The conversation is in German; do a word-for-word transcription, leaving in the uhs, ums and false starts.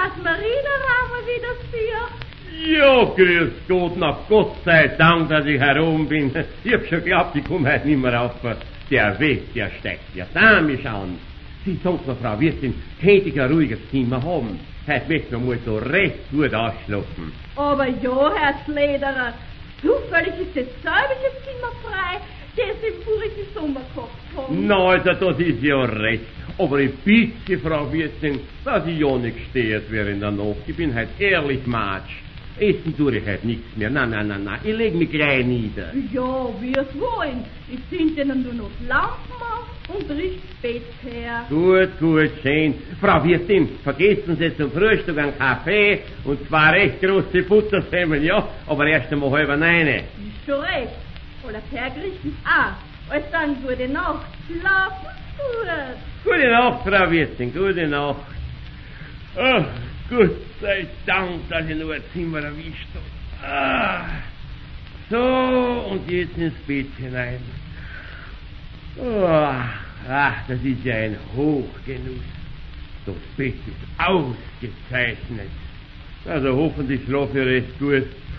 dass Marina Raumer wieder sieht. Ja, grüß Gott, na Gott sei Dank, dass ich herum bin. Ich hab schon geglaubt, ich komme heute nicht mehr rauf. Der Weg, der steckt ja da mich an. Sie sagt mir, Frau Wirtin, hätte ich ein ruhiges Zimmer haben. Heute möchte man mal so recht gut ausschlafen. Aber ja, Herr Schlederer, zufällig ist dasselbe Zimmer frei, das Sie im vorigen Sommer gehabt haben. Na, also das ist ja recht. Aber ich bitte, Frau Wirtin, dass ich ja nicht stehe während der Nacht. Ich bin heute ehrlich Matsch. Essen tue ich heute nichts mehr. Nein, nein, nein, nein. Ich leg mich gleich nieder. Ja, wie es wollen. Ich sind Ihnen nur noch Lampen auf und riecht Bett her. Gut, gut, schön. Frau Wirtin, vergessen Sie zum Frühstück einen Kaffee und zwei recht große Buttersemmeln, ja? Aber erst einmal halber neun. Ist schon recht. Oder vergriffen auch. Also dann gute Nacht. Schlafen gut. Gute Nacht, Frau Wirtin, gute Nacht. Ach, Gott sei Dank, dass ich nur ein Zimmer erwischt habe. Ah. So, und jetzt ins Bett hinein. Oh, ach, das ist ja ein Hochgenuss. Das Bett ist ausgezeichnet. Also hoffentlich schlafe ich recht gut.